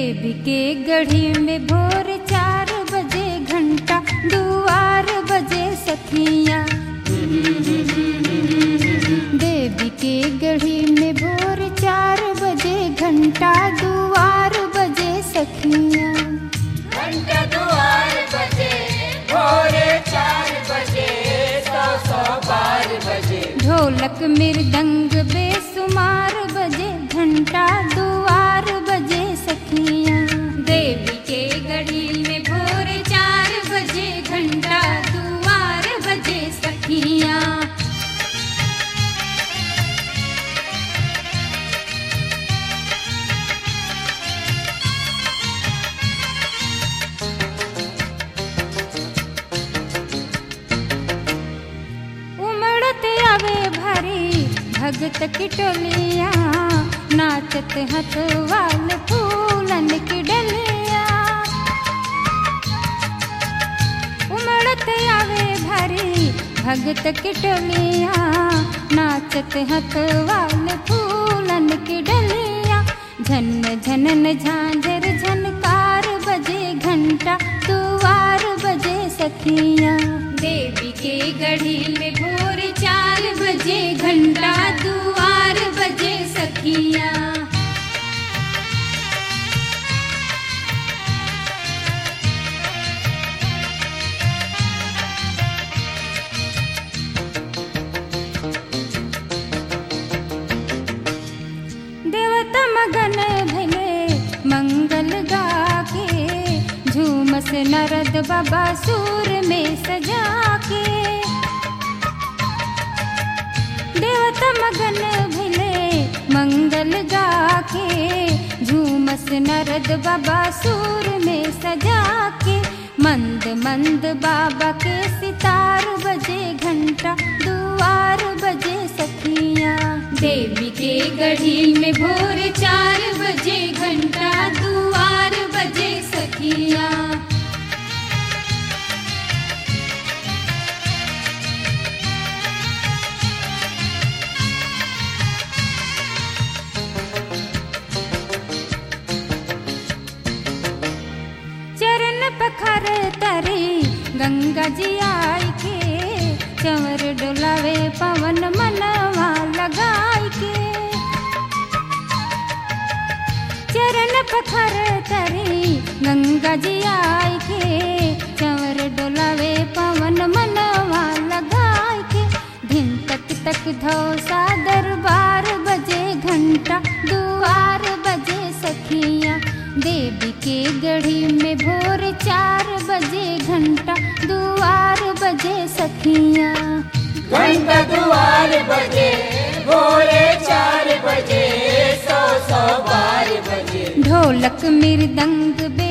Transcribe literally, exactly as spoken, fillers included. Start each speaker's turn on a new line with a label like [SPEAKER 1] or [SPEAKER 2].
[SPEAKER 1] देवी के गढ़ी में भोर चार बजे घंटा दुआर बजे सखियाँ। देवी के गढ़ी में भोर चार बजे घंटा दुआर बजे सखियाँ।
[SPEAKER 2] घंटा दुआर बजे भोरे चार बजे सौ सौ बार बजे।
[SPEAKER 1] ढोलक मृदंग बेसुमार बजे घंटा दुआर बजे सखियाँ। देवी के गढ़ी में भोर चार बजे घंटा दुआर बजे सखियाँ। आवे भरी भगत की टोलिया नाचत हथवाल फूलन की डलिया। उमड़त आवे भरी भगत की टोलिया नाचत हथवाल फूलन की डलिया। झन झनन झांझर झनकार बजे घंटा दुआर बजे सखियाँ। देवी के गढ़ी में भोर चार बजे घंटा दुआर बजे सखियाँ। देवता मगन भले मंगल गाके झूमस नरद बाबा सूर में सजा के। देवता मगन भले मंगल गाके झूमस नरद बाबा सूर में सजा के। मंद मंद बाबा के सितार बजे घंटा दुआर बजे सखियाँ। देवी के गढ़ी में भोर चार बजे घंटा दुआर बजे सखियाँ। पखर तरी गंगा जी आई के चंवर डोलावे पवन मनवा लगाई के। चरण पखर तरी गंगा जी आई के चंवर डोलावे पवन मनवा लगाई के। धिन तक तक धौसा दरबार बजे घंटा दुआर बजे सखियाँ। देवी के गढ़ी में भोर चार बजे घंटा दुआर बजे सखियाँ।
[SPEAKER 2] घंटा दुआर बजे भोरे चार बजे सौ सौ बार बजे।
[SPEAKER 1] ढोलक मृदंग बे